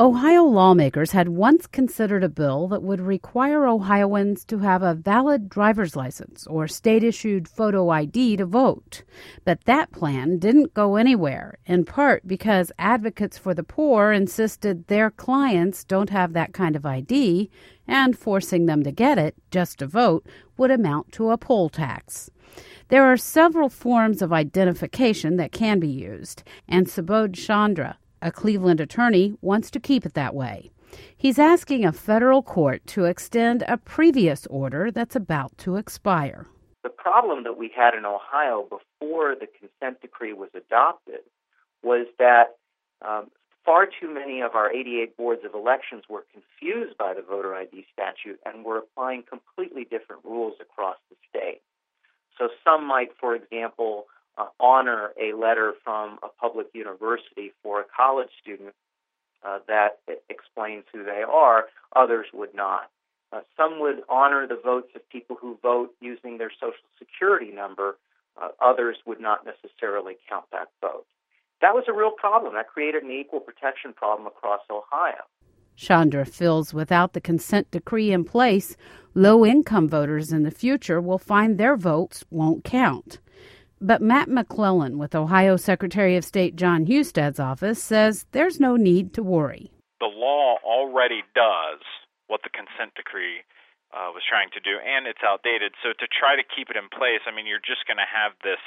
Ohio lawmakers had once considered a bill that would require Ohioans to have a valid driver's license or state-issued photo ID to vote. But that plan didn't go anywhere, in part because advocates for the poor insisted their clients don't have that kind of ID, and forcing them to get it just to vote would amount to a poll tax. There are several forms of identification that can be used, and Subodh Chandra, a Cleveland attorney, wants to keep it that way. He's asking a federal court to extend a previous order that's about to expire. The problem that we had in Ohio before the consent decree was adopted was that far too many of our 88 boards of elections were confused by the voter ID statute and were applying completely different rules across the state. So some might, for example, honor a letter from a public university for a college student that explains who they are. Others would not. Some would honor the votes of people who vote using their Social Security number. Others would not necessarily count that vote. That was a real problem. That created an equal protection problem across Ohio. Chandra feels without the consent decree in place, low-income voters in the future will find their votes won't count. But Matt McClellan with Ohio Secretary of State Jon Hustad's office says there's no need to worry. The law already does what the consent decree was trying to do, and it's outdated. So to try to keep it in place, you're just going to have this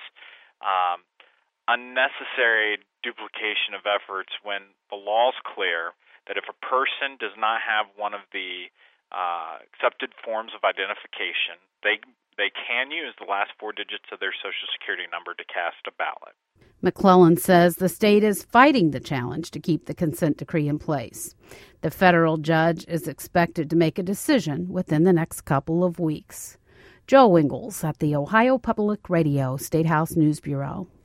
unnecessary duplication of efforts when the law's clear that if a person does not have one of the accepted forms of identification, they can use the last four digits of their Social Security number to cast a ballot. McClellan says the state is fighting the challenge to keep the consent decree in place. The federal judge is expected to make a decision within the next couple of weeks. Joe Ingles at the Ohio Public Radio State House News Bureau.